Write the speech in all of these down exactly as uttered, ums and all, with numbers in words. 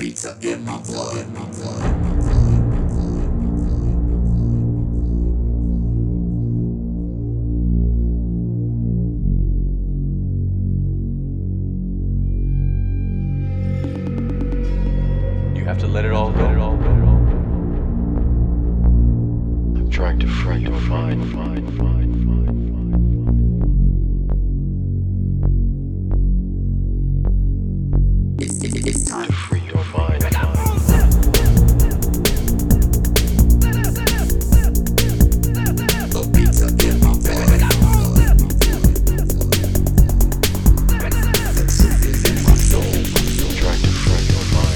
beats are in my blood. You have to let it all go. Let it all go. I'm trying to free your mind, mind, mind, mind, mind, mind. It's, it's, it's time To free your mind, mind. the beats are in my blood. The truth is in my soul. I'm trying to free your mind.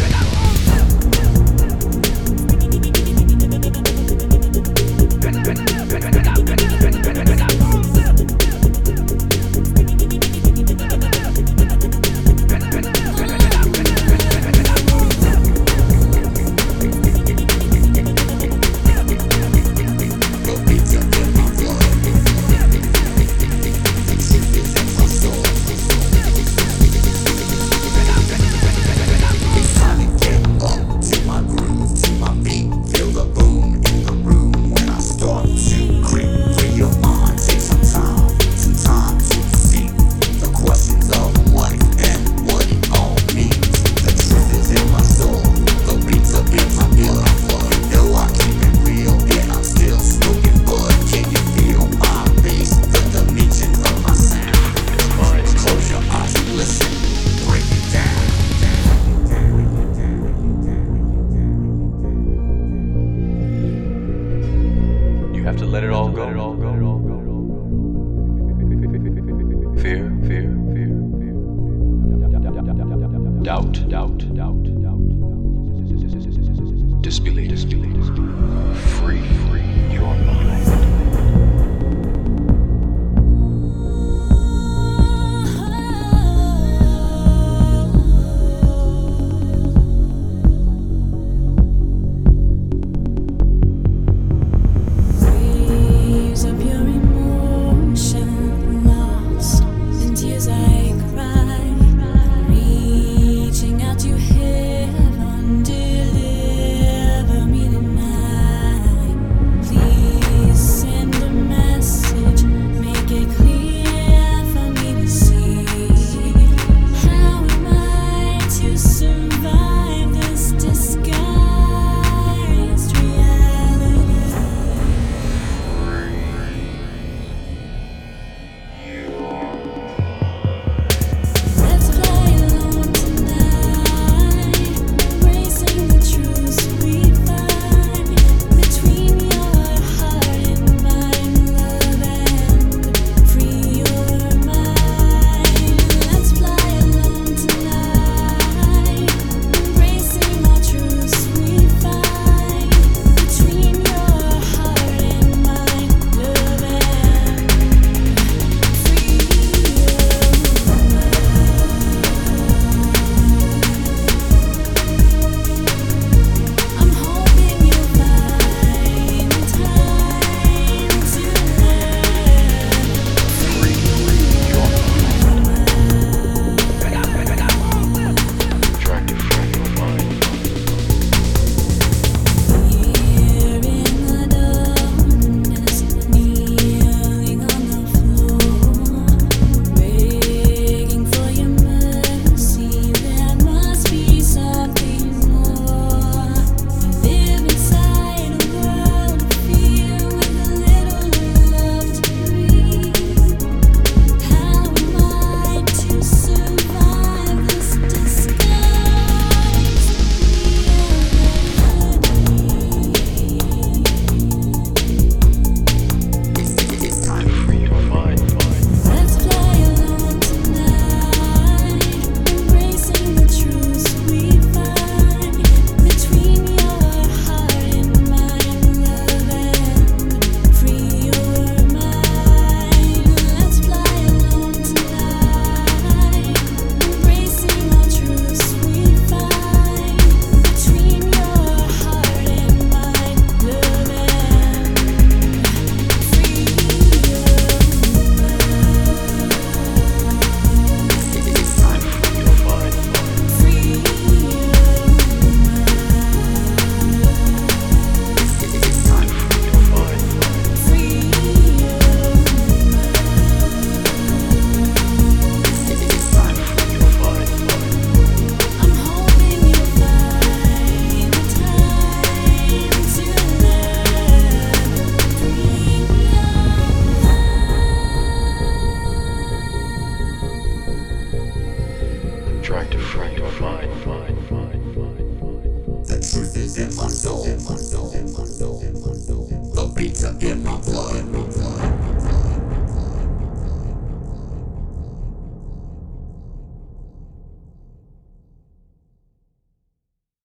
The beats are in my blood. The truth is in my soul. It's time to get up to my groove, to my beat. Feel the boom in the room when I start to creep. Free your mind, take some time, some time to see the questions of life and what it all means. The truth is in my soul. The beats are in my blood. You know I keep it real and I'm still smoking bud. Can you feel my bass? The dimensions of my sound. Close your eyes and listen. Break it down. You have to let it all go. Let it all go. Fear, fear, fear, fear. Doubt, doubt, doubt, doubt. Disbelief, disbelief. Free, free your mind. Waves of your emotion lost in tears I cry, reaching out to heaven, deliver me tonight. Please beat to get my blood.